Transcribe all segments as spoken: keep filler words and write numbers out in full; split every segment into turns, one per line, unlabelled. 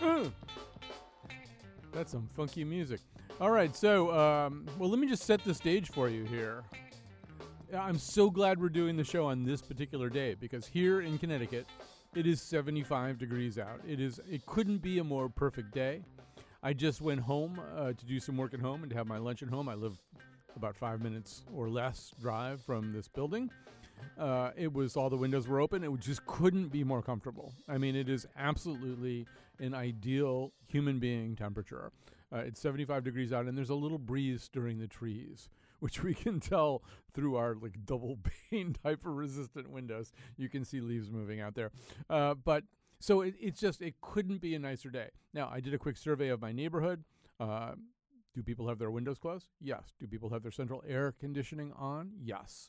Uh, that's some funky music. All right, so, um, well, let me just set the stage for you here. I'm so glad we're doing the show on this particular day because here in Connecticut, it is seventy-five degrees out. It is. It couldn't be a more perfect day. I just went home uh, to do some work at home and to have my lunch at home. I live about five minutes or less drive from this building. Uh, it was all the windows were open. It just couldn't be more comfortable. I mean, it is absolutely an ideal human being temperature. Uh, it's seventy-five degrees out, and there's a little breeze stirring the trees, which we can tell through our like double pane hyper-resistant windows. You can see leaves moving out there. Uh, but so it, it's just, it couldn't be a nicer day. Now, I did a quick survey of my neighborhood. Uh, do people have their windows closed? Yes. Do people have their central air conditioning on? Yes.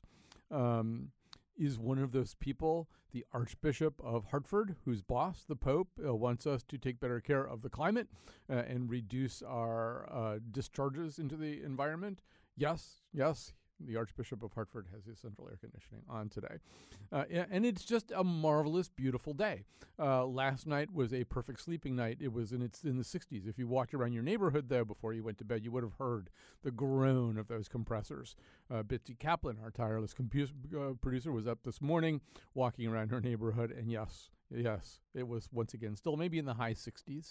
Um, is one of those people the Archbishop of Hartford, whose boss, the Pope, uh, wants us to take better care of the climate uh, and reduce our uh, discharges into the environment? Yes, yes. The Archbishop of Hartford has his central air conditioning on today. Uh, and it's just a marvelous, beautiful day. Uh, last night was a perfect sleeping night. It was in its in the sixties. If you walked around your neighborhood, though, before you went to bed, you would have heard the groan of those compressors. Uh, Bitsy Kaplan, our tireless compu- uh, producer, was up this morning walking around her neighborhood. And yes, yes, it was once again still maybe in the high sixties.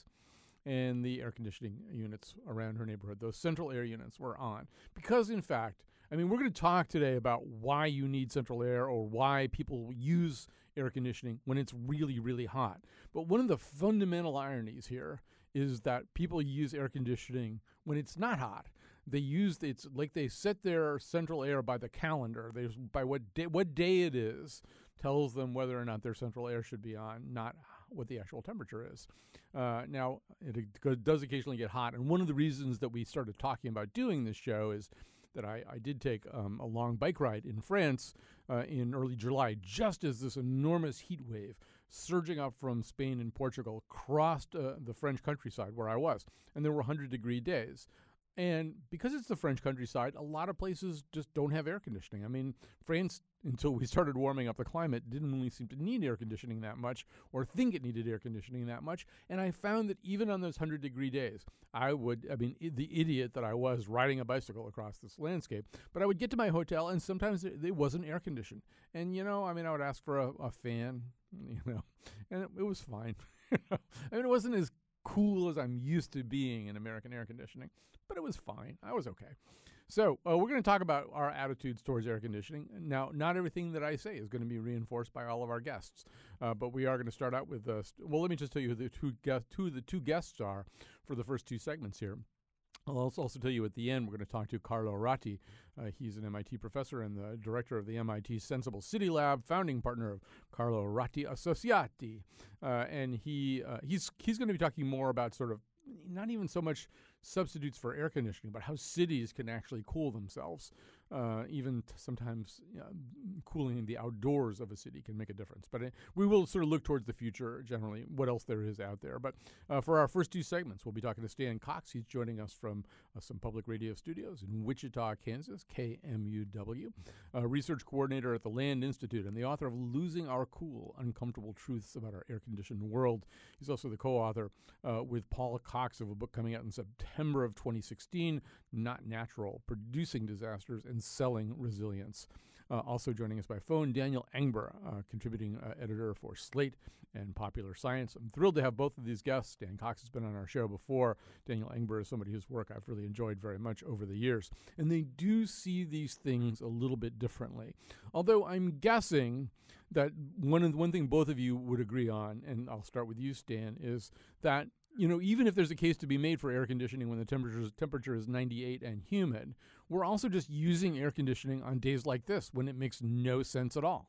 And the air conditioning units around her neighborhood, those central air units, were on. Because, in fact, I mean, we're going to talk today about why you need central air or why people use air conditioning when it's really, really hot. But one of the fundamental ironies here is that people use air conditioning when it's not hot. They use, it's like they set their central air by the calendar. There's by what day, what day it is tells them whether or not their central air should be on, not what the actual temperature is. Uh, now, it does occasionally get hot, and one of the reasons that we started talking about doing this show is that I, I did take um, a long bike ride in France uh, in early July, just as this enormous heat wave surging up from Spain and Portugal crossed uh, the French countryside where I was, and there were one hundred degree days. And because it's the French countryside, a lot of places just don't have air conditioning. I mean, France, until we started warming up the climate, didn't really seem to need air conditioning that much or think it needed air conditioning that much. And I found that even on those one hundred degree days, I would, I mean, I- the idiot that I was riding a bicycle across this landscape, but I would get to my hotel and sometimes it, it wasn't air conditioned. And, you know, I mean, I would ask for a, a fan, you know, and it, it was fine. I mean, it wasn't as cool as I'm used to being in American air conditioning, but it was fine. I was okay. So uh, we're going to talk about our attitudes towards air conditioning. Now, not everything that I say is going to be reinforced by all of our guests, uh, but we are going to start out with, uh, st- well, let me just tell you who the two, guest- who the two guests are for the first two segments here. I'll also also tell you at the end, we're going to talk to Carlo Ratti. Uh, he's an M I T professor and the director of the M I T Sensible City Lab, founding partner of Carlo Ratti Associati. Uh, and he uh, he's he's going to be talking more about sort of not even so much substitutes for air conditioning, but how cities can actually cool themselves. Uh, even t- sometimes uh, cooling the outdoors of a city can make a difference. But uh, we will sort of look towards the future, generally, what else there is out there. But uh, for our first two segments, we'll be talking to Stan Cox. He's joining us from uh, some public radio studios in Wichita, Kansas, K M U W, uh, research coordinator at the Land Institute and the author of Losing Our Cool, Uncomfortable Truths About Our Air-Conditioned World. He's also the co-author uh, with Paul Cox of a book coming out in September of twenty sixteen, Not Natural, Producing Disasters and Selling Resilience. Uh, also joining us by phone, Daniel Engber, uh, contributing uh, editor for Slate and Popular Science. I'm thrilled to have both of these guests. Dan Cox has been on our show before. Daniel Engber is somebody whose work I've really enjoyed very much over the years. And they do see these things a little bit differently. Although I'm guessing that one of the, one thing both of you would agree on, and I'll start with you, Stan, is that you know, even if there's a case to be made for air conditioning when the temperature is, temperature is ninety-eight and humid, we're also just using air conditioning on days like this when it makes no sense at all.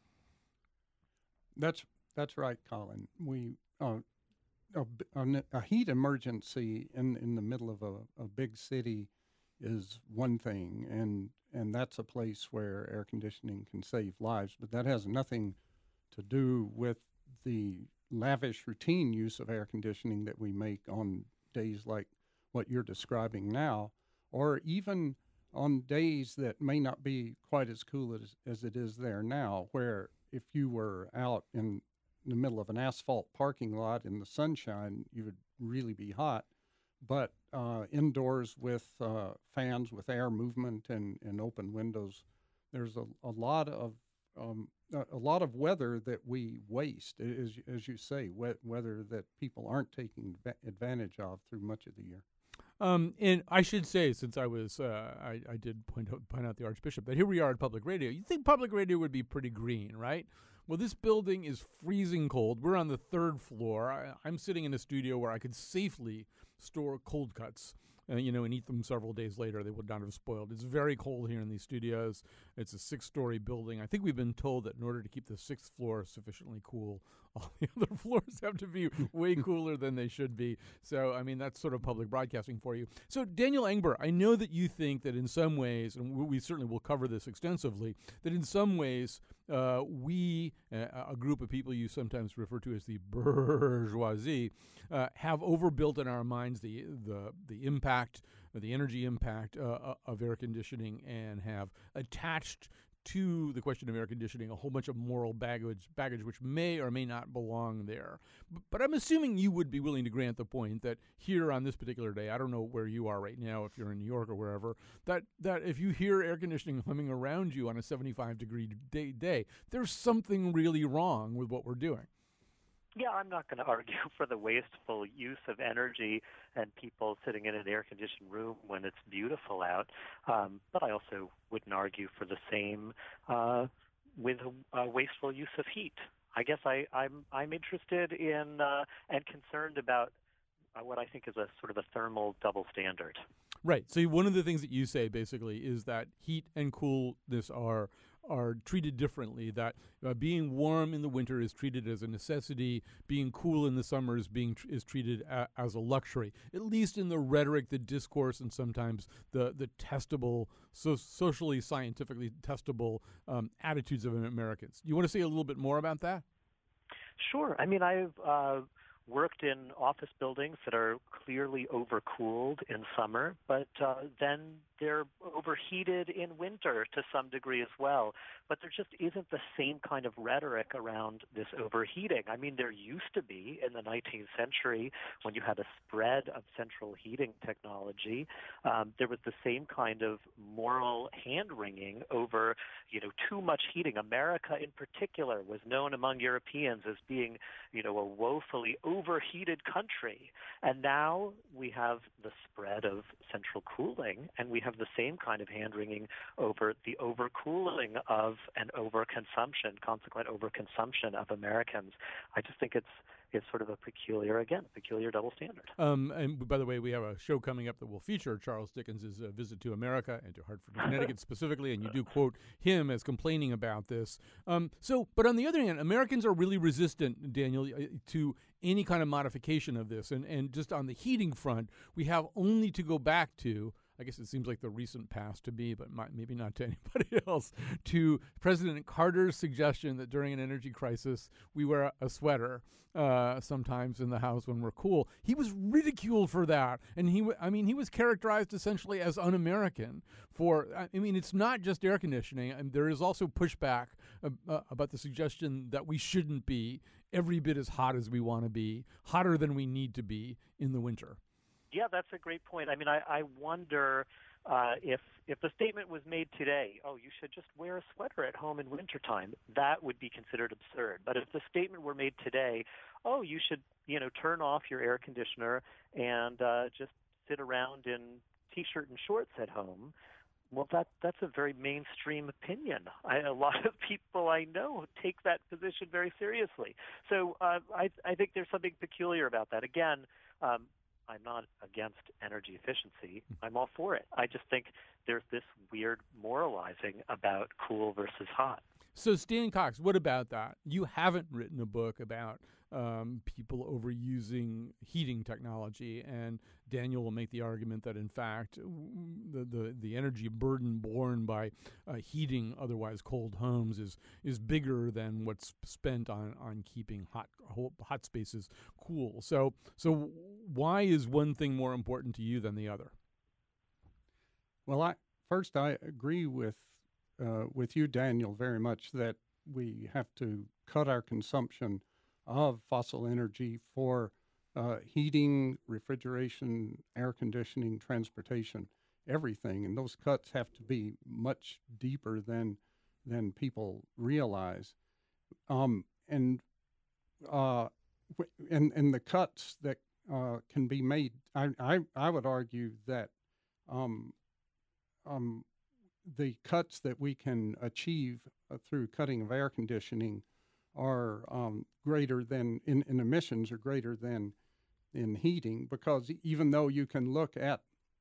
That's that's right, Colin. We uh, a, a, a heat emergency in in the middle of a, a big city is one thing, and and that's a place where air conditioning can save lives. But that has nothing to do with the lavish routine use of air conditioning that we make on days like what you're describing now, or even on days that may not be quite as cool as, as it is there now, where if you were out in the middle of an asphalt parking lot in the sunshine, you would really be hot. But uh, indoors with uh, fans, with air movement and, and open windows, there's a, a lot of um, a, a lot of weather that we waste, as, as you say, we- weather that people aren't taking va- advantage of through much of the year.
Um, and I should say, since I was, uh, I, I did point out, point out the Archbishop, that here we are at Public Radio. You'd think Public Radio would be pretty green, right? Well, this building is freezing cold. We're on the third floor. I, I'm sitting in a studio where I could safely store cold cuts, uh, you know, and eat them several days later. They would not have spoiled. It's very cold here in these studios. It's a six-story building. I think we've been told that in order to keep the sixth floor sufficiently cool, all the other floors have to be way cooler than they should be. So, I mean, that's sort of public broadcasting for you. So, Daniel Engber, I know that you think that in some ways, and we, we certainly will cover this extensively, that in some ways uh, we, uh, a group of people you sometimes refer to as the bourgeoisie, uh, have overbuilt in our minds the the the impact, the energy impact uh, of air conditioning, and have attached to the question of air conditioning a whole bunch of moral baggage, baggage which may or may not belong there. B- but I'm assuming you would be willing to grant the point that here on this particular day, I don't know where you are right now, if you're in New York or wherever, that, that if you hear air conditioning humming around you on a seventy-five degree day, day, there's something really wrong with what we're doing.
Yeah, I'm not going to argue for the wasteful use of energy and people sitting in an air-conditioned room when it's beautiful out, um, but I also wouldn't argue for the same uh, with uh, wasteful use of heat. I guess I, I'm I'm interested in uh, and concerned about uh, what I think is a sort of a thermal double standard.
Right. So one of the things that you say basically is that heat and coolness are are treated differently, that uh, being warm in the winter is treated as a necessity, being cool in the summer is, being tr- is treated a- as a luxury, at least in the rhetoric, the discourse, and sometimes the, the testable, so socially, scientifically testable um, attitudes of Americans. You want to say a little bit more about that?
Sure. I mean, I've uh, worked in office buildings that are clearly overcooled in summer, but uh, then they're overheated in winter to some degree as well. But there just isn't the same kind of rhetoric around this overheating. I mean, there used to be in the nineteenth century when you had a spread of central heating technology. Um, there was the same kind of moral hand-wringing over, you know, too much heating. America in particular was known among Europeans as being, you know, a woefully overheated country. And now we have the spread of central cooling, and we have the same kind of hand-wringing over the overcooling of and overconsumption, consequent overconsumption of Americans. I just think it's it's sort of a peculiar, again, peculiar double standard.
Um, and by the way, we have a show coming up that will feature Charles Dickens' uh, visit to America and to Hartford, Connecticut specifically, and you do quote him as complaining about this. Um, so, but on the other hand, Americans are really resistant, Daniel, to any kind of modification of this. And, and just on the heating front, we have only to go back to, I guess it seems like the recent past to me, but might, maybe not to anybody else, to President Carter's suggestion that during an energy crisis, we wear a sweater uh, sometimes in the house when we're cool. He was ridiculed for that. And he, w- I mean, he was characterized essentially as un-American for, I mean, it's not just air conditioning. And there is also pushback uh, uh, about the suggestion that we shouldn't be every bit as hot as we want to be, hotter than we need to be in the winter.
Yeah, that's a great point. I mean, I, I wonder uh, if if the statement was made today, oh, you should just wear a sweater at home in wintertime, that would be considered absurd. But if the statement were made today, oh, you should, you know, turn off your air conditioner and uh, just sit around in T-shirt and shorts at home, well, that that's a very mainstream opinion. I, a lot of people I know take that position very seriously. So uh, I, I think there's something peculiar about that. Again, um, I'm not against energy efficiency. I'm all for it. I just think there's this weird moralizing about cool versus hot.
So, Stan Cox, what about that? You haven't written a book about um, people overusing heating technology, and Daniel will make the argument that, in fact, the the, the energy burden borne by uh, heating otherwise cold homes is is bigger than what's spent on, on keeping hot hot spaces cool. So, so why is one thing more important to you than the other?
Well, I first I agree with. Uh, with you, Daniel, very much that we have to cut our consumption of fossil energy for uh, heating, refrigeration, air conditioning, transportation, everything. And those cuts have to be much deeper than than people realize. Um, and uh, and and the cuts that uh, can be made, I, I I would argue that um, um, the cuts that we can achieve uh, through cutting of air conditioning are um, greater than in, in emissions are greater than in heating, because even though you can look at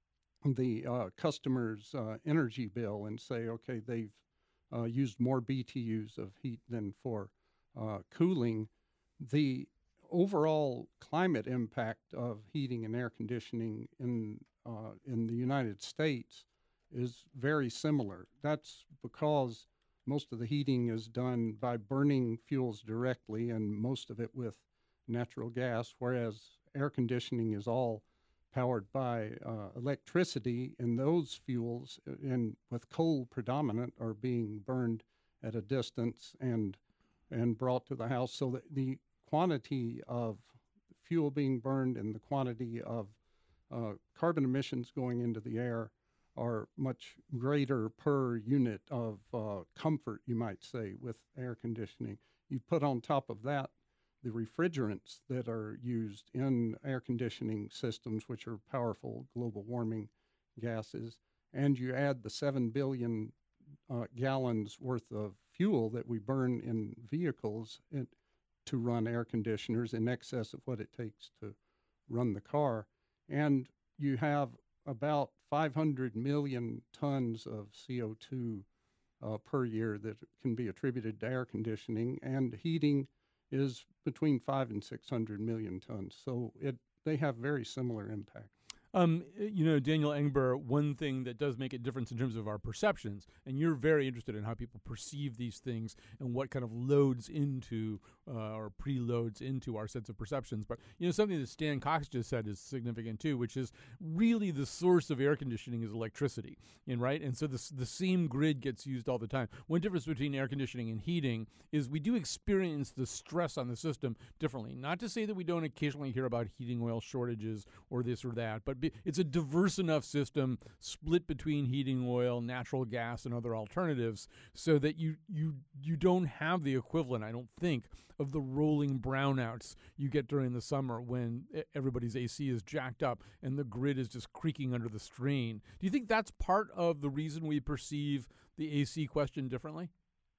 the uh, customer's uh, energy bill and say, okay, they've uh, used more B T Us of heat than for uh, cooling, the overall climate impact of heating and air conditioning in uh, in the United States is very similar. That's because most of the heating is done by burning fuels directly, and most of it with natural gas, whereas air conditioning is all powered by uh, electricity, and those fuels, and with coal predominant, are being burned at a distance and and brought to the house. So that the quantity of fuel being burned and the quantity of uh, carbon emissions going into the air are much greater per unit of uh, comfort, you might say, with air conditioning. You put on top of that the refrigerants that are used in air conditioning systems, which are powerful global warming gases, and you add the seven billion uh, gallons worth of fuel that we burn in vehicles in, to run air conditioners, in excess of what it takes to run the car, and you have about five hundred million tons of C O two uh, per year that can be attributed to air conditioning, and heating is between five and six hundred million tons. So it they have very similar impact.
Um, you know, Daniel Engber, one thing that does make a difference in terms of our perceptions, and you're very interested in how people perceive these things and what kind of loads into uh, or preloads into our sense of perceptions. But, you know, something that Stan Cox just said is significant too, which is really the source of air conditioning is electricity, and right? And so this, the same grid gets used all the time. One difference between air conditioning and heating is we do experience the stress on the system differently. Not to say that we don't occasionally hear about heating oil shortages or this or that, but it's a diverse enough system split between heating oil, natural gas, and other alternatives so that you you you don't have the equivalent, I don't think, of the rolling brownouts you get during the summer when everybody's A C is jacked up and the grid is just creaking under the strain. Do you think that's part of the reason we perceive the A C question differently?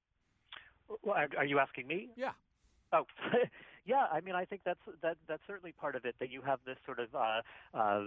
Well, are you asking me?
Yeah.
Oh, yeah. I mean, I think that's that that's certainly part of it. That you have this sort of uh, uh,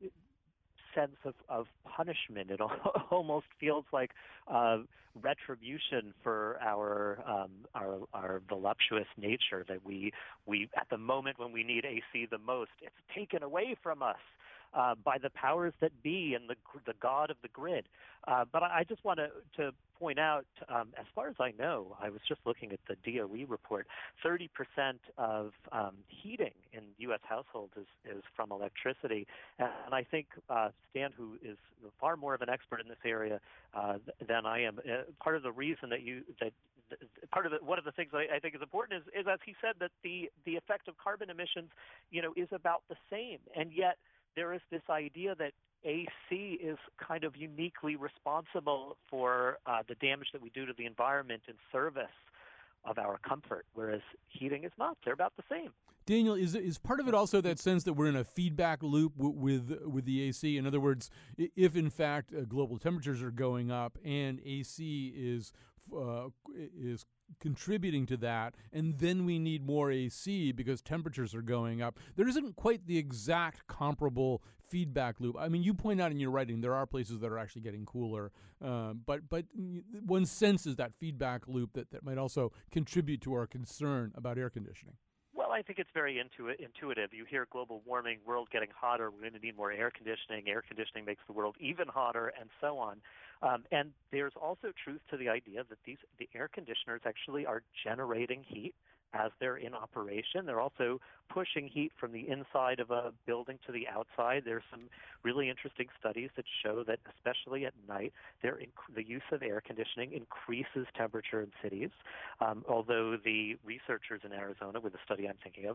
sense of, of punishment. It almost feels like uh, retribution for our um, our our voluptuous nature. That we we at the moment when we need A C the most, it's taken away from us uh, by the powers that be and the the god of the grid. Uh, but I, I just want to to point out, um, as far as I know, I was just looking at the D O E report, thirty percent of um, heating in U S households is, is from electricity. And I think uh, Stan, who is far more of an expert in this area uh, than I am, uh, part of the reason that you, that part of the, one of the things I, I think is important is, is, as he said, that the, the effect of carbon emissions, you know, is about the same. And yet there is this idea that A C is kind of uniquely responsible for uh, the damage that we do to the environment in service of our comfort, whereas heating is not. They're about the same.
Daniel, is is part of it also that sense that we're in a feedback loop w- with with the A C? In other words, if in fact uh, global temperatures are going up and A C is uh, is contributing to that, and then we need more A C because temperatures are going up, there isn't quite the exact comparable feedback loop. I mean, you point out in your writing there are places that are actually getting cooler, uh, but but one senses that feedback loop that, that might also contribute to our concern about air conditioning.
Well, I think it's very intu- intuitive. You hear global warming, world getting hotter, we're going to need more air conditioning. Air conditioning makes the world even hotter, and so on. Um, and there's also truth to the idea that these the air conditioners actually are generating heat as they're in operation. They're also pushing heat from the inside of a building to the outside. There's some really interesting studies that show that, especially at night, inc- the use of air conditioning increases temperature in cities. Um, although the researchers in Arizona, with the study I'm thinking of,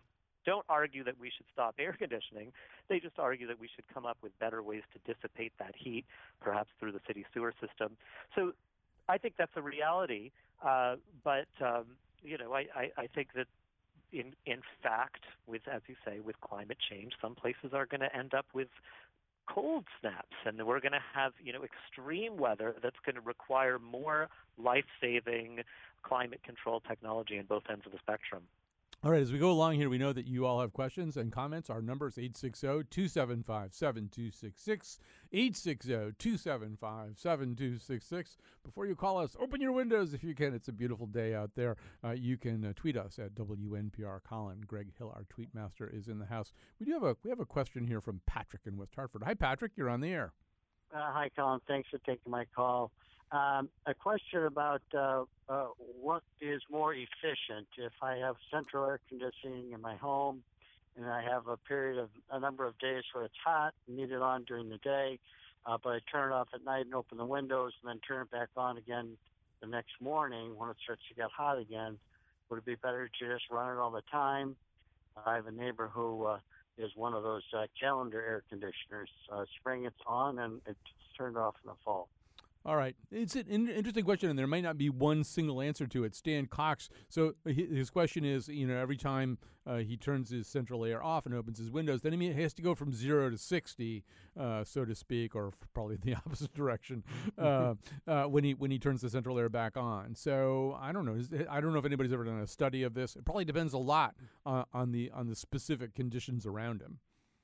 don't argue that we should stop air conditioning. They just argue that we should come up with better ways to dissipate that heat, perhaps through the city sewer system. So I think that's a reality. Uh, but, um, you know, I, I, I think that in, in fact, with, as you say, with climate change, some places are going to end up with cold snaps, and we're going to have, you know, extreme weather that's going to require more life-saving climate control technology in both ends of the spectrum.
All right, as we go along here, we know that you all have questions and comments. Our number is eight six zero, two seven five, seven two six six, eight six zero, two seven five, seven two six six. Before you call us, open your windows if you can. It's a beautiful day out there. Uh, you can uh, tweet us at W N P R Colin. Greg Hill, our tweet master, is in the house. We do have a we have a question here from Patrick in West Hartford. Hi, Patrick. You're on the air.
Uh, hi, Colin. Thanks for taking my call. Um, a question about uh, uh, what is more efficient. If I have central air conditioning in my home and I have a period of a number of days where it's hot, need it on during the day, uh, but I turn it off at night and open the windows and then turn it back on again the next morning when it starts to get hot again, would it be better to just run it all the time? I have a neighbor who uh, is one of those uh, calendar air conditioners. Uh, spring it's on and it's turned off in the fall.
All right. It's an in- interesting question, and there might not be one single answer to it. Stan Cox, so his question is, you know, every time uh, he turns his central air off and opens his windows, then he has to go from zero to sixty, uh, so to speak, or probably the opposite direction, uh, uh, when he when he turns the central air back on. So I don't know. I don't know if anybody's ever done a study of this. It probably depends a lot uh, on the on the specific conditions around him.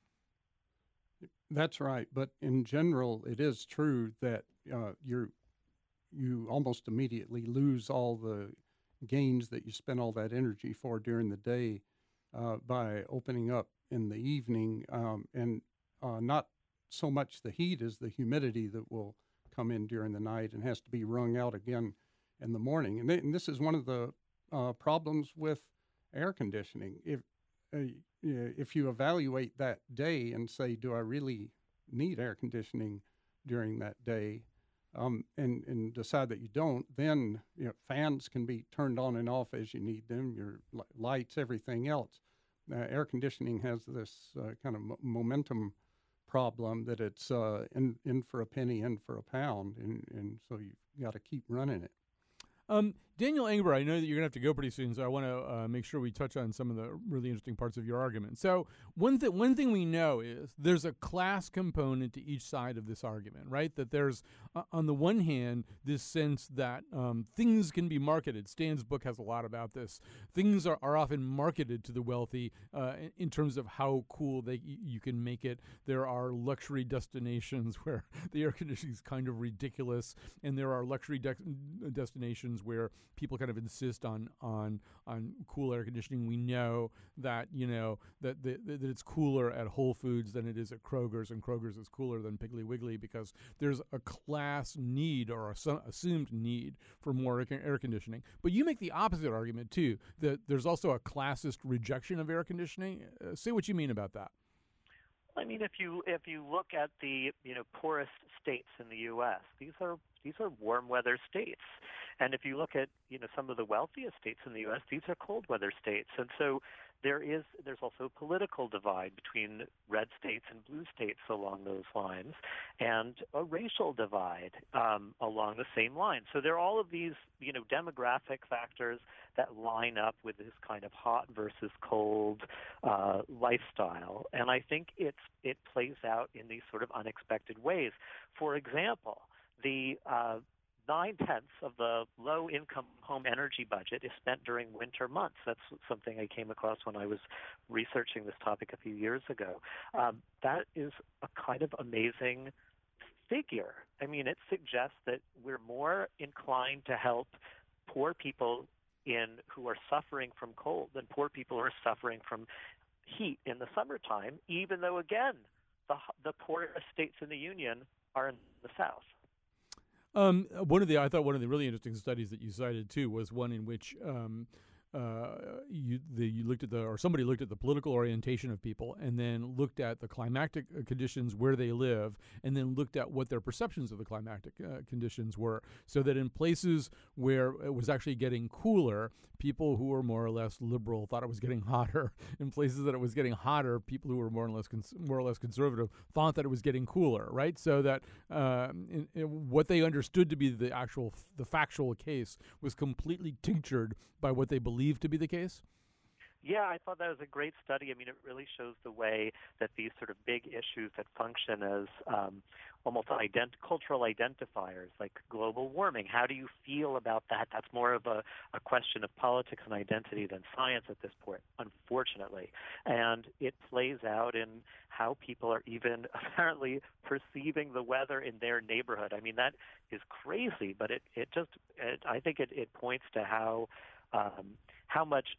That's right, but in general, it is true that uh, you're you almost immediately lose all the gains that you spent all that energy for during the day uh, by opening up in the evening, um, and uh, not so much the heat as the humidity that will come in during the night and has to be wrung out again in the morning. And, th- and this is one of the uh, problems with air conditioning. If uh, if you evaluate that day and say, do I really need air conditioning during that day, um, and, and decide that you don't, then you know, fans can be turned on and off as you need them, your li- lights, everything else. Uh, air conditioning has this uh, kind of mo- momentum problem that it's uh, in, in for a penny, in for a pound, and, and so you've got to keep running it.
Um, Daniel Engber, I know that you're going to have to go pretty soon, so I want to uh, make sure we touch on some of the really interesting parts of your argument. So one, th- one thing we know is there's a class component to each side of this argument, right? That there's, uh, on the one hand, this sense that um, things can be marketed. Stan's book has a lot about this. Things are, are often marketed to the wealthy uh, in, in terms of how cool they y- you can make it. There are luxury destinations where the air conditioning is kind of ridiculous, and there are luxury de- destinations where people kind of insist on on on cool air conditioning. We know that you know that the, that it's cooler at Whole Foods than it is at Kroger's, and Kroger's is cooler than Piggly Wiggly because there's a class need or a su- assumed need for more air conditioning. But you make the opposite argument too, that there's also a classist rejection of air conditioning. Uh, say what you mean about that.
I mean, if you if you look at the you know poorest states in the U S, these are these are warm weather states, and if you look at you know some of the wealthiest states in the U S, these are cold weather states, and so there is there's also a political divide between red states and blue states along those lines, and a racial divide um, along the same line. So there are all of these you know demographic factors that line up with this kind of hot versus cold uh, lifestyle, and I think it's it plays out in these sort of unexpected ways. For example, the uh, nine-tenths of the low-income home energy budget is spent during winter months. That's something I came across when I was researching this topic a few years ago. Um, that is a kind of amazing figure. I mean, it suggests that we're more inclined to help poor people in who are suffering from cold than poor people who are suffering from heat in the summertime, even though, again, the, the poorest states in the Union are in the South.
Um, one of the I thought one of the really interesting studies that you cited too was one in which um, uh, you, the, you looked at the, or somebody looked at the political orientation of people, and then looked at the climatic uh, conditions where they live, and then looked at what their perceptions of the climatic uh, conditions were. So that in places where it was actually getting cooler, people who were more or less liberal thought it was getting hotter. In places that it was getting hotter, people who were more or less cons- more or less conservative thought that it was getting cooler. Right. So that uh, in, in what they understood to be the actual, f- the factual case was completely tinctured by what they believed to be the case.
Yeah, I thought that was a great study. I mean, it really shows the way that these sort of big issues that function as um, almost ident- cultural identifiers, like global warming. How do you feel about that? That's more of a, a question of politics and identity than science at this point, unfortunately. And it plays out in how people are even apparently perceiving the weather in their neighborhood. I mean, that is crazy, but it, it just, it, I think it, it points to how um, how much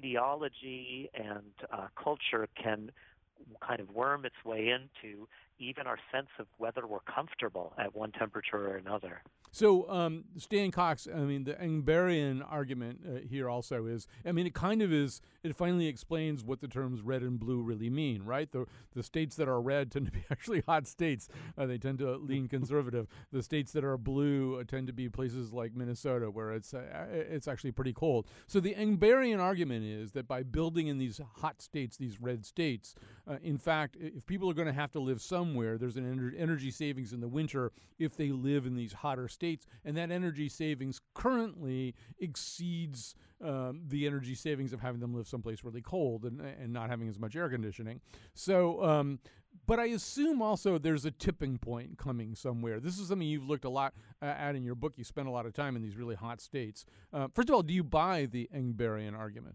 ideology and uh, culture can kind of worm its way into even our sense of whether we're comfortable at one temperature or another.
So, um, Stan Cox, I mean, the Engberrian argument uh, here also is, I mean, it kind of is, it finally explains what the terms red and blue really mean, right? The the states that are red tend to be actually hot states. Uh, they tend to lean conservative. The states that are blue uh, tend to be places like Minnesota, where it's uh, it's actually pretty cold. So the Engberrian argument is that by building in these hot states, these red states, uh, in fact, if people are going to have to live somewhere, there's an ener- energy savings in the winter if they live in these hotter states. States, and that energy savings currently exceeds um, the energy savings of having them live someplace really cold and, and not having as much air conditioning. So, um, but I assume also there's a tipping point coming somewhere. This is something you've looked a lot uh, at in your book. You spent a lot of time in these really hot states. Uh, first of all, do you buy the Engberrian argument?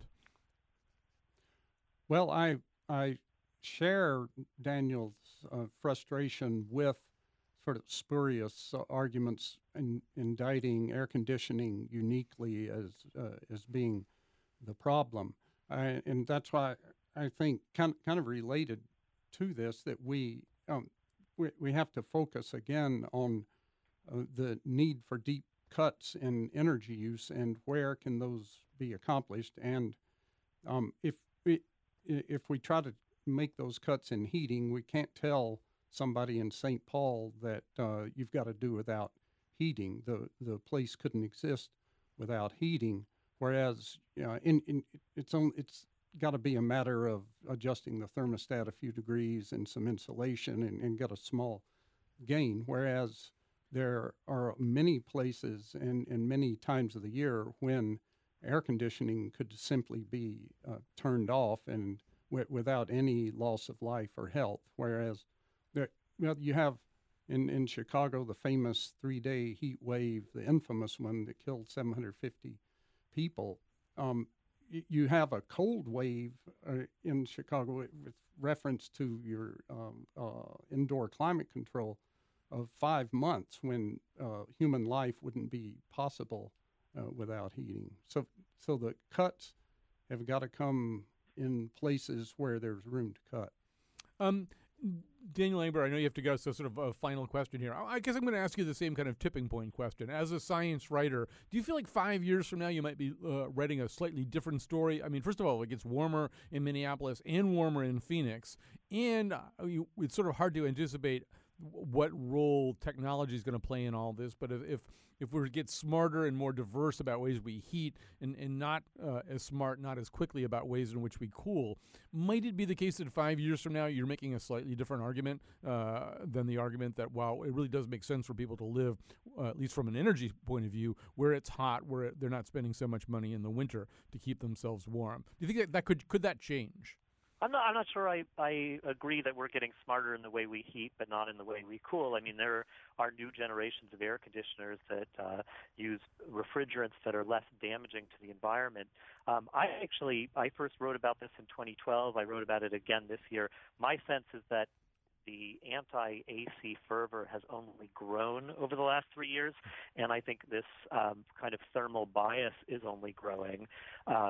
Well, I I share Daniel's uh, frustration with sort of spurious uh, arguments in, indicting air conditioning uniquely as uh, as being the problem, I, and that's why I think kind kind of related to this that we um, we, we have to focus again on uh, the need for deep cuts in energy use and where can those be accomplished, and um, if we if we try to make those cuts in heating, we can't tell somebody in Saint Paul that uh, you've got to do without heating. The the place couldn't exist without heating. Whereas uh, in, in it's on, it's got to be a matter of adjusting the thermostat a few degrees and some insulation and, and get a small gain. Whereas there are many places and, and many times of the year when air conditioning could simply be uh, turned off and w- without any loss of life or health. Whereas there, well, you have in, in Chicago the famous three-day heat wave, the infamous one that killed seven hundred fifty people. Um, y- you have a cold wave uh, in Chicago with reference to your um, uh, indoor climate control of five months when uh, human life wouldn't be possible uh, without heating. So, so the cuts have got to come in places where there's room to cut.
Um, Daniel Engber, I know you have to go, so sort of a final question here. I guess I'm going to ask you the same kind of tipping point question. As a science writer, do you feel like five years from now you might be uh, writing a slightly different story? I mean, first of all, it gets warmer in Minneapolis and warmer in Phoenix, and uh, you, it's sort of hard to anticipate what role technology is going to play in all this. But if if, if we get smarter and more diverse about ways we heat and, and not uh, as smart, not as quickly about ways in which we cool, might it be the case that five years from now you're making a slightly different argument uh, than the argument that, wow, it really does make sense for people to live, uh, at least from an energy point of view, where it's hot, where they're not spending so much money in the winter to keep themselves warm? Do you think that, that could could that change?
I'm not. I'm not sure. I, I agree that we're getting smarter in the way we heat, but not in the way we cool. I mean, there are new generations of air conditioners that uh, use refrigerants that are less damaging to the environment. Um, I actually, I first wrote about this in twenty twelve. I wrote about it again this year. My sense is that the anti-A C fervor has only grown over the last three years, and I think this um, kind of thermal bias is only growing. Um,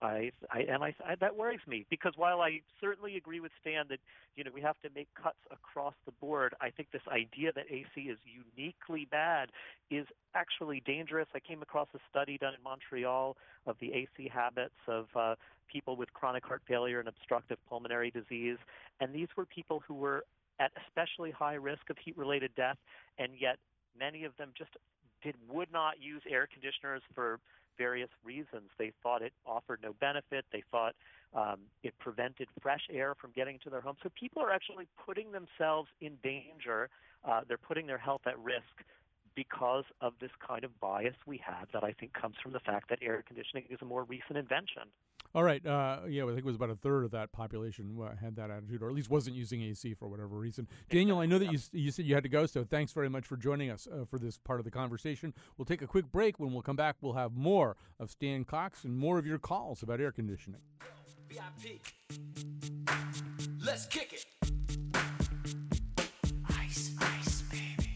I, I and I, I that worries me because while I certainly agree with Stan that you know we have to make cuts across the board, I think this idea that A C is uniquely bad is actually dangerous. I came across a study done in Montreal of the A C habits of uh, people with chronic heart failure and obstructive pulmonary disease, and these were people who were at especially high risk of heat-related death, and yet many of them just did would not use air conditioners for various reasons. They thought it offered no benefit. They thought um, it prevented fresh air from getting to their homes. So people are actually putting themselves in danger. Uh, they're putting their health at risk because of this kind of bias we have that I think comes from the fact that air conditioning is a more recent invention.
All right. Uh, yeah, I think it was about a third of that population uh, had that attitude, or at least wasn't using A C for whatever reason. Daniel, I know that you you said you had to go, so thanks very much for joining us uh, for this part of the conversation. We'll take a quick break. When we'll come back, we'll have more of Stan Cox and more of your calls about air conditioning.
V I P. Let's kick it. Ice, ice, baby.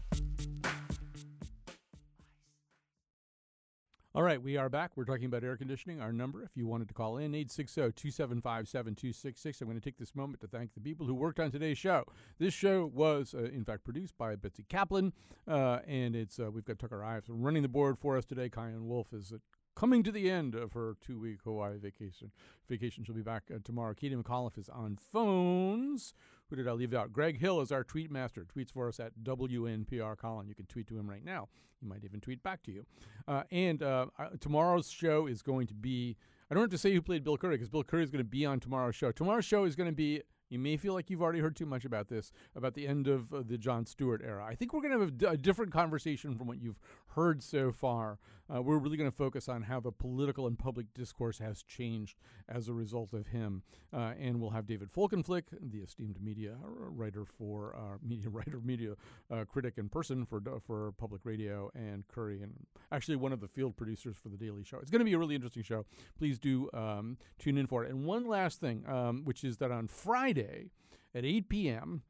All right, we are back. We're talking about air conditioning. Our number, if you wanted to call in, eight six zero, two seven five, seven two six six. I'm going to take this moment to thank the people who worked on today's show. This show was, uh, in fact, produced by Betsy Kaplan, uh, and it's uh, we've got Tucker Ives running the board for us today. Kyan Wolf is uh, coming to the end of her two-week Hawaii vacation. Vacation. She'll be back uh, tomorrow. Katie McAuliffe is on phones. Who did I leave out? Greg Hill is our tweet master. Tweets for us at W N P R Colin. You can tweet to him right now. He might even tweet back to you. Uh, and uh, tomorrow's show is going to be, I don't have to say who played Bill Curry because Bill Curry is going to be on tomorrow's show. Tomorrow's show is going to be, you may feel like you've already heard too much about this, about the end of uh, the Jon Stewart era. I think we're going to have a, d- a different conversation from what you've heard so far. Uh, we're really going to focus on how the political and public discourse has changed as a result of him. Uh, and we'll have David Folkenflik, the esteemed media writer for uh, media writer, media uh, critic in person for for public radio, and Curry, and actually one of the field producers for the Daily Show. It's going to be a really interesting show. Please do um, tune in for it. And one last thing, um, which is that on Friday at eight p.m.,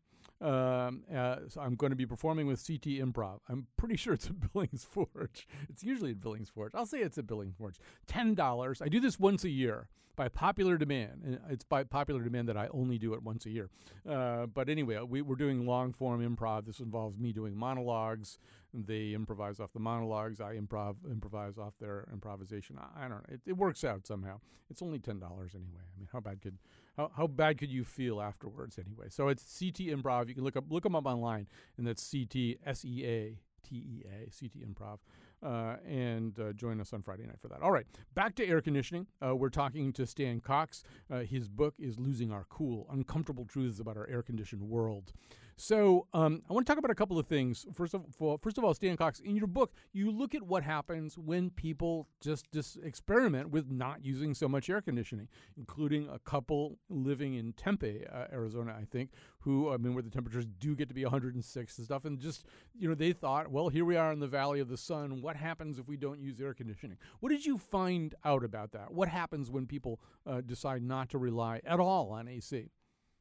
Um, uh, so I'm going to be performing with C T Improv. I'm pretty sure it's at Billings Forge. It's usually at Billings Forge. I'll say it's at Billings Forge. ten dollars. I do this once a year by popular demand. And it's by popular demand that I only do it once a year. Uh, but anyway, we, we're doing long-form improv. This involves me doing monologues. They improvise off the monologues. I improv improvise off their improvisation. I, I don't know. It, it works out somehow. It's only ten dollars anyway. I mean, how bad could how, how bad could you feel afterwards anyway? So it's C T Improv. You can look up look them up online, and that's C T S E A T E A C T Improv. Uh, and uh, join us on Friday night for that. All right, back to air conditioning. Uh, we're talking to Stan Cox. Uh, his book is Losing Our Cool, Uncomfortable Truths About Our Air-Conditioned World. So um, I want to talk about a couple of things. First of all, first of all, Stan Cox, in your book, you look at what happens when people just, just experiment with not using so much air conditioning, including a couple living in Tempe, uh, Arizona, I think, who, I mean, where the temperatures do get to be one hundred six and stuff, and just, you know, they thought, well, here we are in the Valley of the Sun. What happens if we don't use air conditioning? What did you find out about that? What happens when people uh, decide not to rely at all on A C?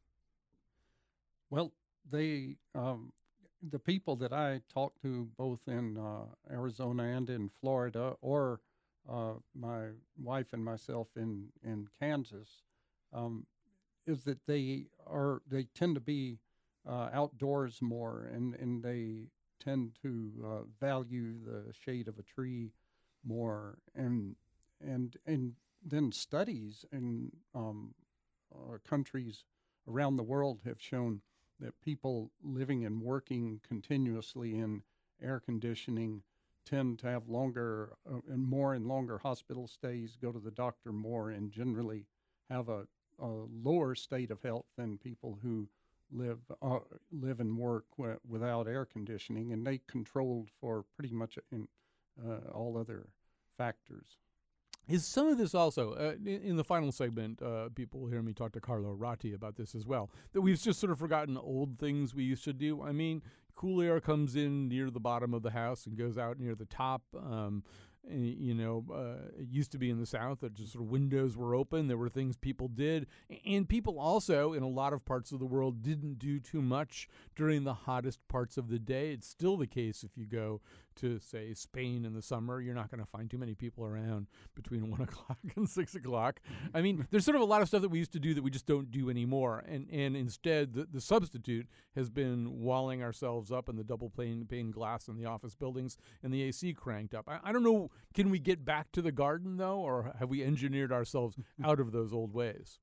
Well, they, um, the people that I talked to both in uh, Arizona and in Florida, or uh, my wife and myself in, in Kansas, um, is that they are, they tend to be uh, outdoors more, and, and they tend to uh, value the shade of a tree more, and and and then studies in um, uh, countries around the world have shown that people living and working continuously in air conditioning tend to have longer uh, and more and longer hospital stays, go to the doctor more, and generally have a, a lower state of health than people who live uh, live and work w- without air conditioning, and they controlled for pretty much in uh, all other factors.
Is some of this also, uh, in, in the final segment, uh, people will hear me talk to Carlo Ratti about this as well, that we've just sort of forgotten old things we used to do. I mean, cool air comes in near the bottom of the house and goes out near the top. Um, Uh, You know, uh, it used to be in the South that just sort of windows were open. There were things people did. A- And people also, in a lot of parts of the world, didn't do too much during the hottest parts of the day. It's still the case if you go to, say, Spain in the summer. You're not going to find too many people around between one o'clock and six o'clock. I mean, there's sort of a lot of stuff that we used to do that we just don't do anymore. And and instead, the, the substitute has been walling ourselves up in the double pane, pane glass in the office buildings and the A C cranked up. I, I don't know, can we get back to the garden, though, or have we engineered ourselves out of those old ways?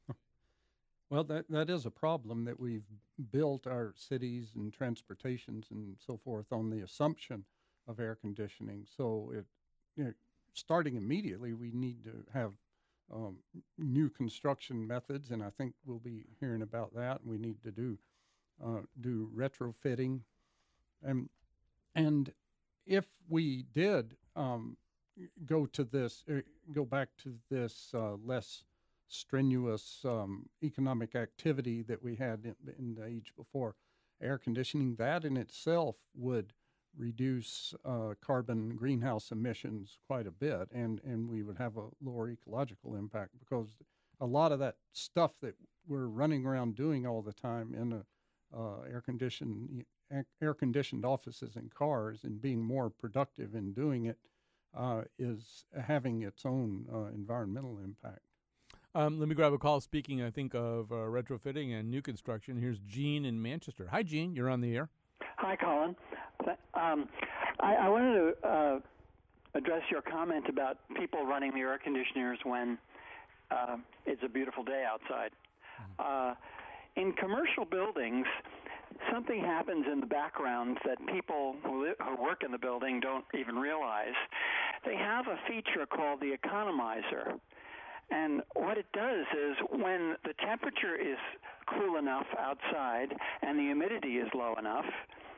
Well, that that is a problem that we've built our cities and transportations and so forth on the assumption of air conditioning. So it, you know, starting immediately, we need to have um, new construction methods, and I think we'll be hearing about that. We need to do uh, do retrofitting, and and if we did um, go to this, uh, go back to this uh, less strenuous um, economic activity that we had in, in the age before air conditioning, that in itself would reduce uh, carbon greenhouse emissions quite a bit, and, and we would have a lower ecological impact, because a lot of that stuff that we're running around doing all the time in a, uh, air conditioned air conditioned offices and cars and being more productive in doing it uh, is having its own uh, environmental impact.
Um, let me grab a call. Speaking, I think, of uh, retrofitting and new construction, here's Gene in Manchester. Hi, Gene. You're on the air.
Hi, Colin. Um, I, I wanted to uh, address your comment about people running the air conditioners when uh, it's a beautiful day outside. Uh, in commercial buildings, something happens in the background that people who, li- who work in the building don't even realize. They have a feature called the economizer. And what it does is when the temperature is cool enough outside and the humidity is low enough,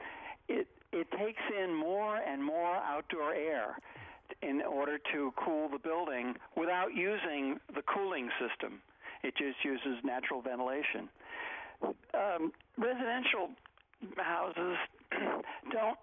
it it takes in more and more outdoor air in order to cool the building without using the cooling system. It just uses natural ventilation. Um, residential houses don't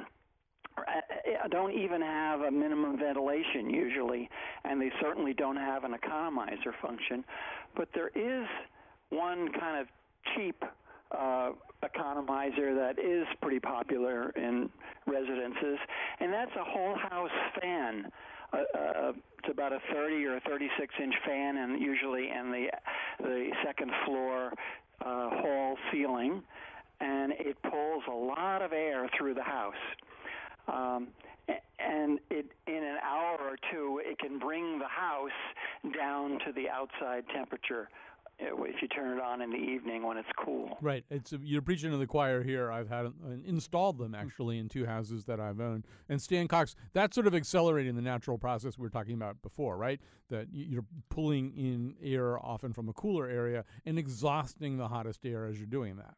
don't even have a minimum ventilation usually, and they certainly don't have an economizer function. But there is one kind of cheap uh, economizer that is pretty popular in residences, and that's a whole house fan. Uh, uh, it's about a thirty or a thirty-six inch fan, and usually in the the second floor uh, hall ceiling, and it pulls a lot of air through the house. Um, and it, in an hour or two, it can bring the house down to the outside temperature if you turn it on in the evening when it's cool.
Right. It's a, you're preaching to the choir here. I've had uh, installed them actually in two houses that I've owned. And Stan Cox, that's sort of accelerating the natural process we were talking about before, right? That you're pulling in air often from a cooler area and exhausting the hottest air as you're doing that.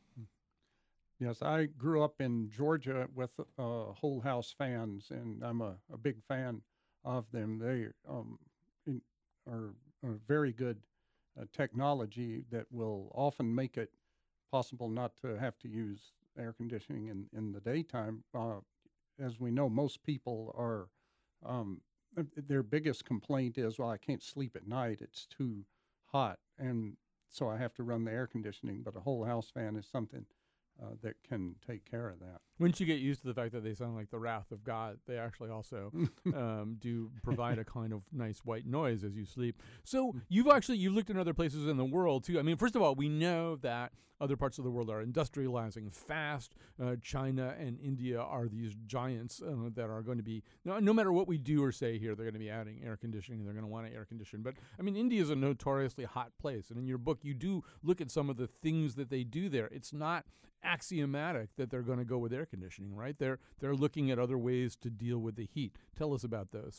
Yes, I grew up in Georgia with uh, whole house fans, and I'm a, a big fan of them. They um, in, are, are very good uh, technology that will often make it possible not to have to use air conditioning in, in the daytime. Uh, as we know, most people are, um, their biggest complaint is, well, I can't sleep at night. It's too hot, and so I have to run the air conditioning. But a whole house fan is something Uh, that can take care of that.
Once you get used to the fact that they sound like the wrath of God, they actually also um, do provide a kind of nice white noise as you sleep. So you've actually, you've looked in other places in the world too. I mean, first of all, we know that other parts of the world are industrializing fast. Uh, China and India are these giants uh, that are going to be, no, no matter what we do or say here, they're going to be adding air conditioning. They're going to want to air condition. But I mean, India is a notoriously hot place. And in your book, you do look at some of the things that they do there. It's not axiomatic that they're going to go with air conditioning, right? They're they're looking at other ways to deal with the heat. Tell us about those.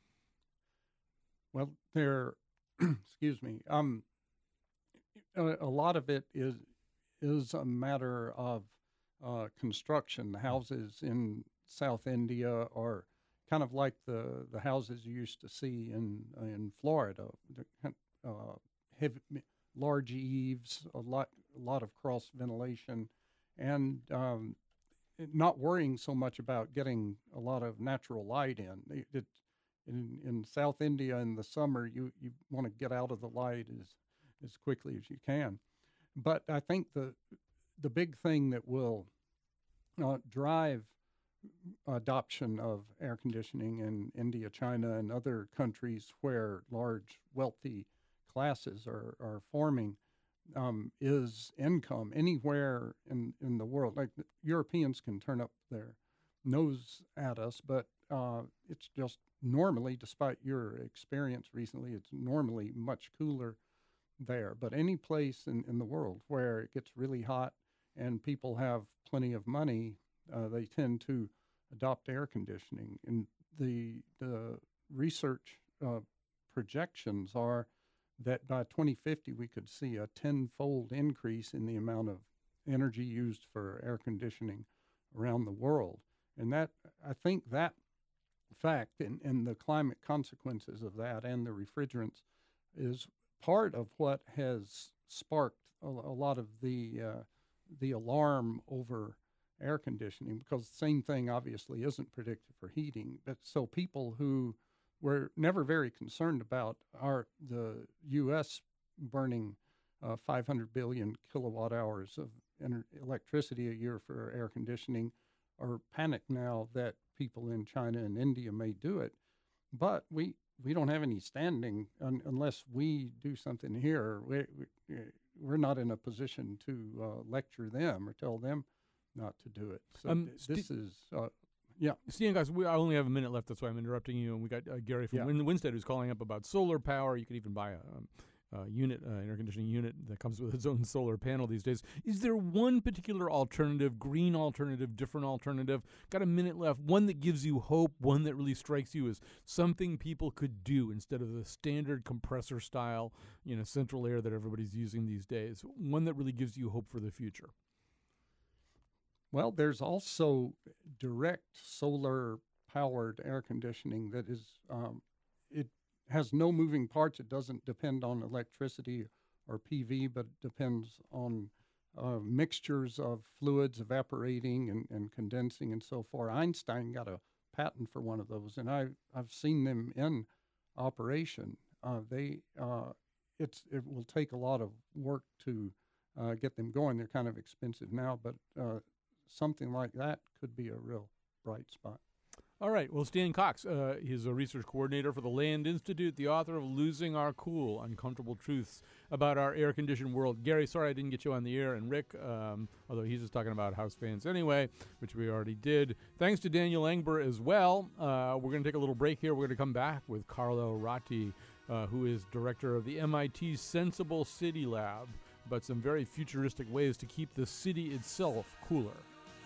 Well, they're, excuse me, um, a, a lot of it is is a matter of uh, construction. The houses in South India are kind of like the, the houses you used to see in in Florida. Uh, heavy, large eaves, a lot a lot of cross ventilation. And um, not worrying so much about getting a lot of natural light in. It, it, in in South India in the summer, you, you want to get out of the light as as quickly as you can. But I think the the big thing that will uh, drive adoption of air conditioning in India, China, and other countries where large wealthy classes are, are forming um, is income anywhere in, in the world. Like the Europeans can turn up their nose at us, but uh, it's just normally, despite your experience recently, it's normally much cooler there. But any place in, in the world where it gets really hot and people have plenty of money, uh, they tend to adopt air conditioning. And the, the research uh, projections are that by twenty fifty we could see a tenfold increase in the amount of energy used for air conditioning around the world. And that, I think that fact and, and the climate consequences of that and the refrigerants is part of what has sparked a, a lot of the uh, the alarm over air conditioning, because the same thing obviously isn't predicted for heating. But so people who were never very concerned about our the U S burning uh, five hundred billion kilowatt hours of ener- electricity a year for air conditioning are panicked now that people in China and India may do it. But we we don't have any standing un- unless we do something here. We, we, we're not in a position to uh, lecture them or tell them not to do it. So
Um,
th-
sti-
this is, uh, yeah.
Steve, guys, we I only have a minute left. That's why I'm interrupting you. And we got uh, Gary from
Yeah.
Win- Winstead who's calling up about solar power. You could even buy a um, uh, unit, uh, air conditioning unit that comes with its own solar panel these days. Is there one particular alternative, green alternative, different alternative? Got a minute left. One that gives you hope, one that really strikes you as something people could do instead of the standard compressor style, you know, central air that everybody's using these days. One that really gives you hope for the future.
Well, there's also direct solar powered air conditioning that is, um, it has no moving parts. It doesn't depend on electricity or P V, but it depends on uh, mixtures of fluids evaporating and, and condensing and so forth. Einstein got a patent for one of those, and I, I've seen them in operation. Uh, they, uh, it's, it will take a lot of work to uh, get them going. They're kind of expensive now, but uh, something like that could be a real bright spot.
All right. Well, Stan Cox, uh, he's a research coordinator for the Land Institute, the author of Losing Our Cool, Uncomfortable Truths About Our Air-Conditioned World. Gary, sorry I didn't get you on the air, and Rick, um, although he's just talking about house fans anyway, which we already did. Thanks to Daniel Engber as well. Uh, we're going to take a little break here. We're going to come back with Carlo Ratti, uh, who is director of the M I T Sensible City Lab, about some very futuristic ways to keep the city itself cooler.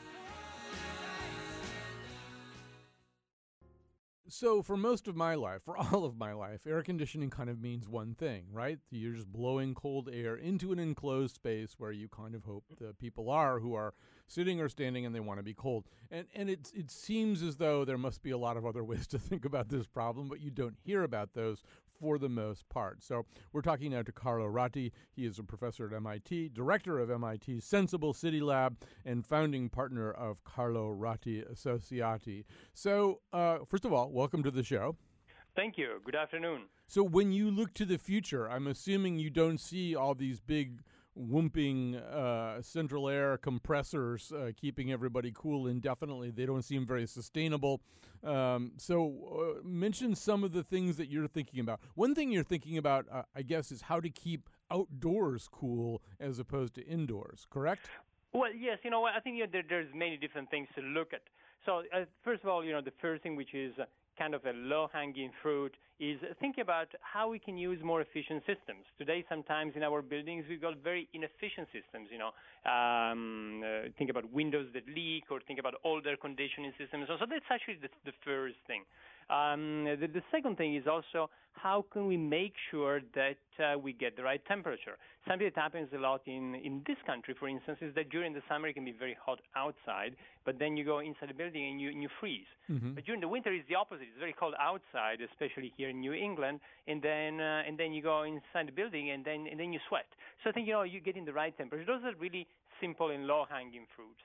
So for most of my life, for all of my life, air conditioning kind of means one thing, right? You're just blowing cold air into an enclosed space where you kind of hope the people are who are sitting or standing and they want to be cold. And and it, it seems as though there must be a lot of other ways to think about this problem, but you don't hear about those for the most part. So we're talking now to Carlo Ratti. He is a professor at M I T, director of M I T's Sensible City Lab, and founding partner of Carlo Ratti Associati. So uh, first of all, welcome to the show.
Thank you. Good afternoon.
So when you look to the future, I'm assuming you don't see all these big whooping uh, central air compressors uh, keeping everybody cool indefinitely. They don't seem very sustainable. Um, so uh, mention some of the things that you're thinking about. One thing you're thinking about, uh, I guess, is how to keep outdoors cool as opposed to indoors, correct?
Well, yes. You know, I think you know, there, there's many different things to look at. So uh, first of all, you know, the first thing, which is uh, kind of a low-hanging fruit, is think about how we can use more efficient systems. Today, sometimes in our buildings, we've got very inefficient systems, you know. Um, uh, think about windows that leak, or think about older conditioning systems. So, so that's actually the, the first thing. Um, the, the second thing is also how can we make sure that uh, we get the right temperature. Something that happens a lot in, in this country, for instance, is that during the summer it can be very hot outside, but then you go inside the building and you, and you freeze.
Mm-hmm.
But during the winter it's the opposite. It's very cold outside, especially here in New England, and then uh, and then you go inside the building and then and then you sweat. So I think you know you get in the right temperature. Those are really simple and low-hanging fruits.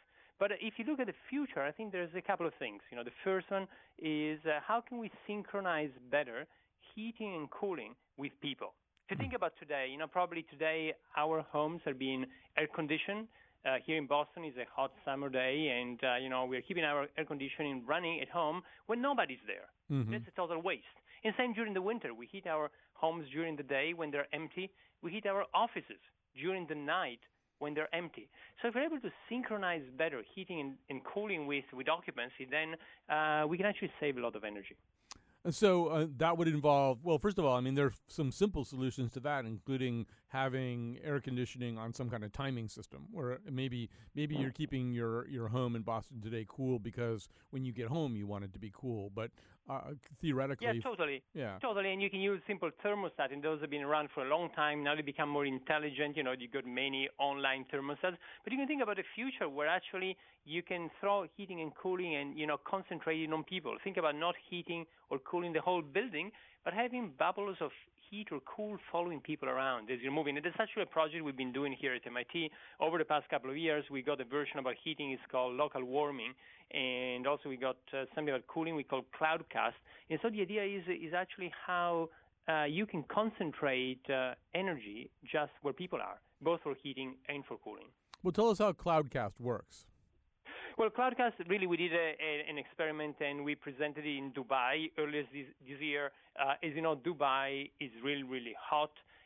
But if you look at the future, I think there's a couple of things. You know, the first one is uh, how can we synchronize better heating and cooling with people? If you think about today, you know, probably today our homes are being air conditioned. Uh, here in Boston is a hot summer day, and uh, you know we're keeping our air conditioning running at home when nobody's there.
Mm-hmm.
That's a total waste. And same during the winter, we heat our homes during the day when they're empty. We heat our offices during the night when they're empty. So if we're able to synchronize better heating and, and cooling with with occupancy, then uh, we can actually save a lot of energy.
And so uh, that would involve, well, first of all, I mean, there are some simple solutions to that, including having air conditioning on some kind of timing system, where maybe maybe you're keeping your, your home in Boston today cool because when you get home you want it to be cool. But uh, theoretically...
Yeah, totally.
Yeah.
Totally, and you can use simple thermostat, and those have been around for a long time. Now they become more intelligent. You know, you got many online thermostats. But you can think about a future where actually you can throw heating and cooling and, you know, concentrating on people. Think about not heating or cooling the whole building, but having bubbles of heat or cool following people around as you're moving. And that's actually a project we've been doing here at M I T. Over the past couple of years, we got a version about heating. It's called local warming. And also we got uh, something about cooling we call Cloudcast. And so the idea is, is actually how uh, you can concentrate uh, energy just where people are, both for heating and for cooling.
Well, tell us how Cloudcast works.
Well, Cloudcast, really, we did a, a, an experiment, and we presented it in Dubai earlier this, this year. Uh, as you know, Dubai is really, really hot,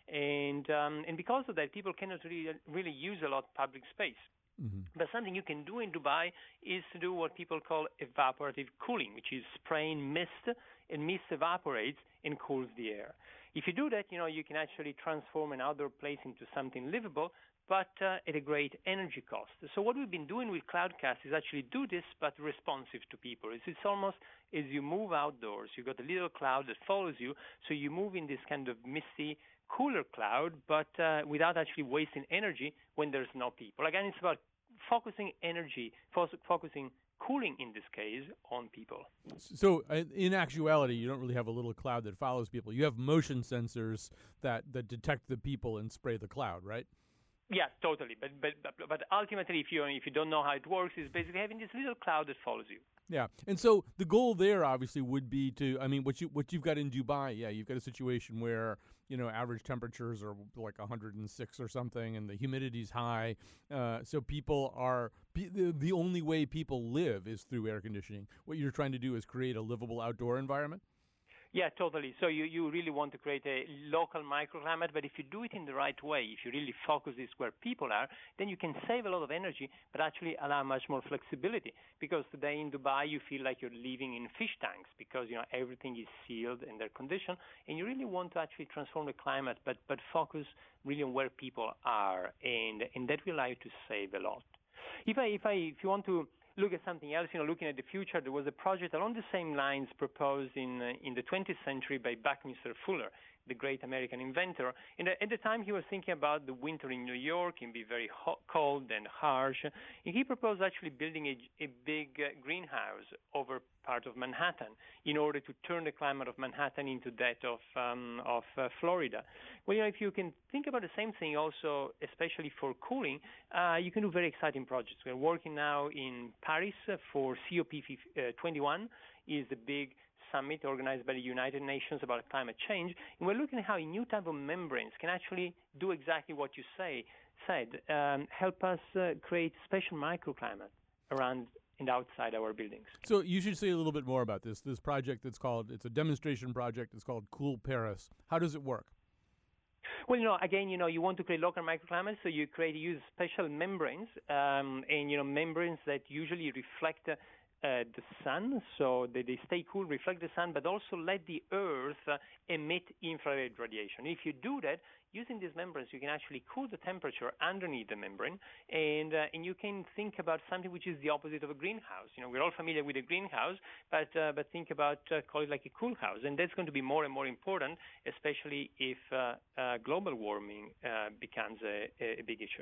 and um, and because of that, people cannot really, really use a lot of public space. Mm-hmm. But something you can do in Dubai is to do what people call evaporative cooling, which is spraying mist, and mist evaporates and cools the air. If you do that, you know, you can actually transform an outdoor place into something livable, but uh, at a great energy cost. So what we've been doing with Cloudcast is actually do this, but responsive to people. It's, it's almost as you move outdoors, you've got a little cloud that follows you, so you move in this kind of misty, cooler cloud, but uh, without actually wasting energy when there's no people. Again, it's about focusing energy, fo- focusing cooling in this case on people.
So uh, in actuality, you don't really have a little cloud that follows people. You have motion sensors that, that detect the people and spray the cloud, right?
Yeah, totally. But but but ultimately, if you if you don't know how it works, it's basically having this little cloud that follows you.
Yeah, and so the goal there obviously would be to, I mean, what you what you've got in Dubai, yeah, you've got a situation where, you know, average temperatures are like one hundred six or something, and the humidity's high. Uh, so people are the the only way people live is through air conditioning. What you're trying to do is create a livable outdoor environment.
Yeah, totally. So you, you really want to create a local microclimate, but if you do it in the right way, if you really focus this where people are, then you can save a lot of energy, but actually allow much more flexibility. Because today in Dubai, you feel like you're living in fish tanks because, you know, everything is sealed and they're conditioned, and you really want to actually transform the climate, but, but focus really on where people are, and, and that will allow you to save a lot. If I, if I, if you want to look at something else, you know, looking at the future, there was a project along the same lines proposed in uh, in the twentieth century by Buckminster Fuller, the great American inventor. And at the time, he was thinking about the winter in New York and be very hot, cold and harsh. And he proposed actually building a, a big uh, greenhouse over part of Manhattan in order to turn the climate of Manhattan into that of um, of uh, Florida. Well, you know, if you can think about the same thing also, especially for cooling, uh, you can do very exciting projects. We're working now in Paris uh, for C O P twenty-one, is the big summit organized by the United Nations about climate change, and we're looking at how a new type of membranes can actually do exactly what you say said, um, help us uh, create special microclimate around and outside our buildings.
So you should say a little bit more about this. This project that's called, it's a demonstration project, it's called Cool Paris. How does it work?
Well, you know, again, you know, you want to create local microclimates, so you create, use special membranes, um, and, you know, membranes that usually reflect uh, Uh, the sun, so they, they stay cool, reflect the sun, but also let the earth uh, emit infrared radiation. If you do that, using these membranes, you can actually cool the temperature underneath the membrane, and uh, and you can think about something which is the opposite of a greenhouse. You know, we're all familiar with a greenhouse, but uh, but think about, uh, call it like a cool house, and that's going to be more and more important, especially if uh, uh, global warming uh, becomes a, a big issue.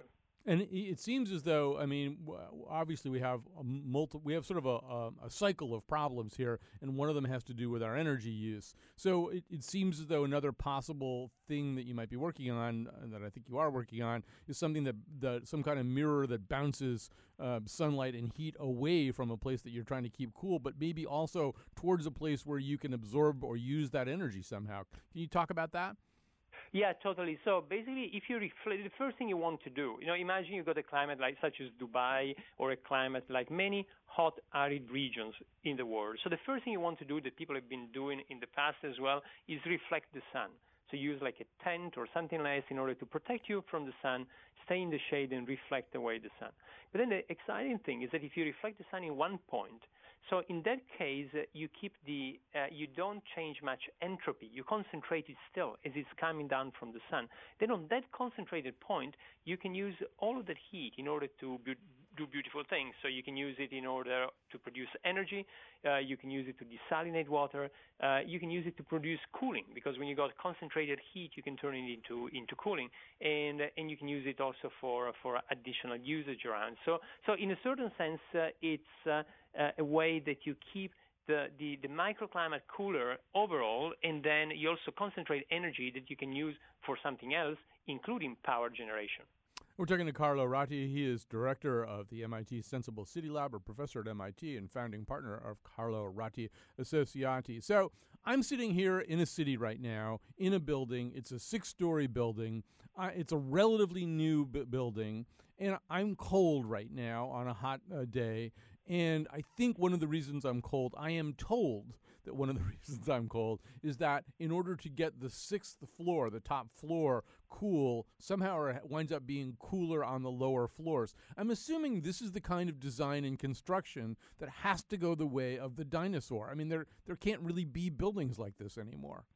And it it seems as though, I mean, w- obviously we have a multi- we have sort of a, a, a cycle of problems here, and one of them has to do with our energy use. So it, it seems as though another possible thing that you might be working on, and that I think you are working on, is something that, that some kind of mirror that bounces uh, sunlight and heat away from a place that you're trying to keep cool, but maybe also towards a place where you can absorb or use that energy somehow. Can you talk about that?
Yeah, totally. So basically, if you reflect, the first thing you want to do, you know, imagine you've got a climate like such as Dubai, or a climate like many hot, arid regions in the world. So the first thing you want to do, that people have been doing in the past as well, is reflect the sun. So use like a tent or something like this in order to protect you from the sun, stay in the shade and reflect away the sun. But then the exciting thing is that if you reflect the sun in one point, so in that case, uh, you keep the, uh, you don't change much entropy. You concentrate it still as it's coming down from the sun. Then on that concentrated point, you can use all of that heat in order to be, do beautiful things. So you can use it in order to produce energy. Uh, you can use it to desalinate water. Uh, you can use it to produce cooling, because when you got concentrated heat, you can turn it into into cooling, and uh, and you can use it also for for additional usage around. So so in a certain sense, uh, it's uh, uh, a way that you keep the, the, the microclimate cooler overall, and then you also concentrate energy that you can use for something else, including power generation.
We're talking to Carlo Ratti. He is director of the M I T Sensible City Lab, or professor at M I T, and founding partner of Carlo Ratti Associati. So I'm sitting here in a city right now, in a building. It's a six-story building. Uh, it's a relatively new b- building, and I'm cold right now on a hot uh, day. And I think one of the reasons I'm cold, I am told that one of the reasons I'm cold is that in order to get the sixth floor, the top floor, cool, somehow it winds up being cooler on the lower floors. I'm assuming this is the kind of design and construction that has to go the way of the dinosaur. I mean, there there can't really be buildings like this anymore.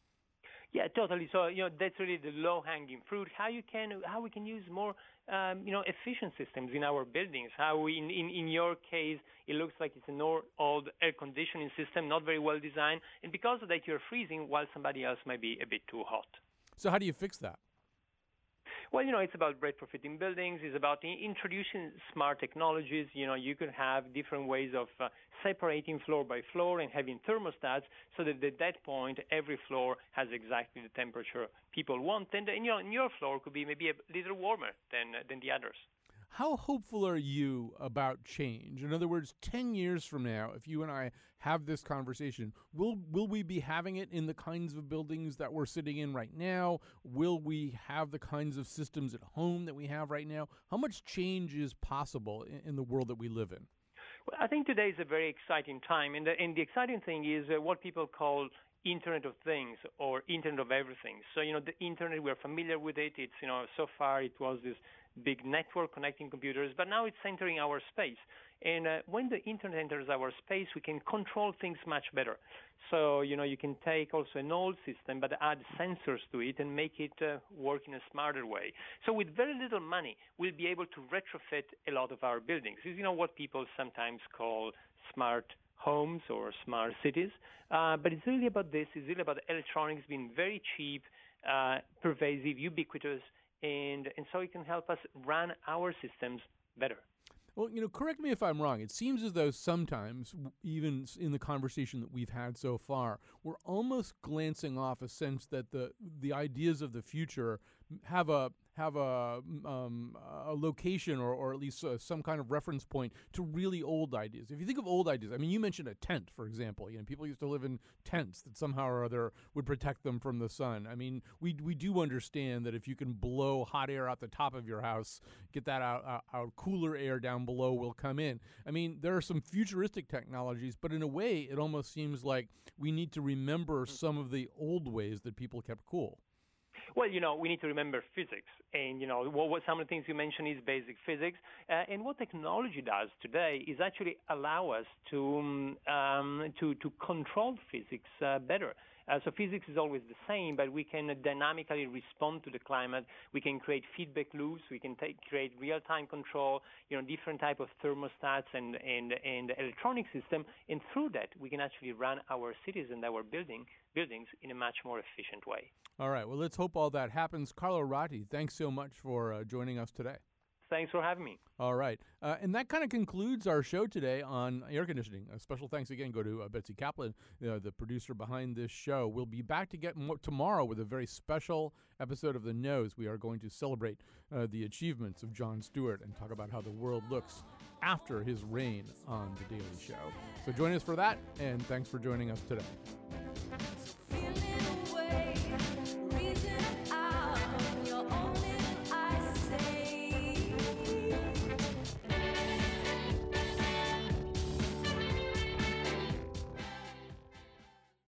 Yeah, totally. So, you know, that's really the low-hanging fruit. How you can, how we can use more, um, you know, efficient systems in our buildings. How we, in, in, in your case, it looks like it's an old air conditioning system, not very well designed, and because of that, you're freezing while somebody else might be a bit too hot.
So how do you fix that?
Well, you know, it's about retrofitting buildings. It's about in- introducing smart technologies. You know, you could have different ways of uh, separating floor by floor and having thermostats so that at that point, every floor has exactly the temperature people want. And, and you know, and your floor could be maybe a little warmer than uh, than the others.
How hopeful are you about change? In other words, ten years from now, if you and I have this conversation, will will we be having it in the kinds of buildings that we're sitting in right now? Will we have the kinds of systems at home that we have right now? How much change is possible in, in the world that we live in?
Well, I think today is a very exciting time. And the, and the exciting thing is uh, what people call Internet of Things or Internet of Everything. So, you know, the Internet, we're familiar with it. It's, you know, so far it was this big network connecting computers, but now it's entering our space. And uh, when the Internet enters our space, we can control things much better. So, you know, you can take also an old system, but add sensors to it and make it uh, work in a smarter way. So with very little money, we'll be able to retrofit a lot of our buildings. This is, you know, what people sometimes call smart homes or smart cities. Uh, but it's really about this. It's really about electronics being very cheap, uh, pervasive, ubiquitous, and, and so it can help us run our systems better.
Well, you know, correct me if I'm wrong. It seems as though sometimes, even in the conversation that we've had so far, we're almost glancing off a sense that the the ideas of the future have a have a um, a location or, or at least uh, some kind of reference point to really old ideas. If you think of old ideas, I mean, you mentioned a tent, for example. You know, people used to live in tents that somehow or other would protect them from the sun. I mean, we we do understand that if you can blow hot air out the top of your house, get that out, out, out cooler air down below will come in. I mean, there are some futuristic technologies, but in a way, it almost seems like we need to remember some of the old ways that people kept cool.
Well, you know, we need to remember physics. And, you know, what, what some of the things you mentioned is basic physics. Uh, and what technology does today is actually allow us to um, to, to control physics uh, better. Uh, so physics is always the same, but we can dynamically respond to the climate. We can create feedback loops. We can take, create real-time control, you know, different type of thermostats and, and, and electronic system. And through that, we can actually run our cities and our building buildings in a much more efficient way.
All right. Well, let's hope all that happens. Carlo Ratti, thanks so much for uh, joining us today.
Thanks for having me.
All right. Uh, and that kind of concludes our show today on air conditioning. A special thanks again go to uh, Betsy Kaplan, uh, the producer behind this show. We'll be back to get mo- tomorrow with a very special episode of The Nose. We are going to celebrate uh, the achievements of Jon Stewart and talk about how the world looks after his reign on The Daily Show. So join us for that, and thanks for joining us today.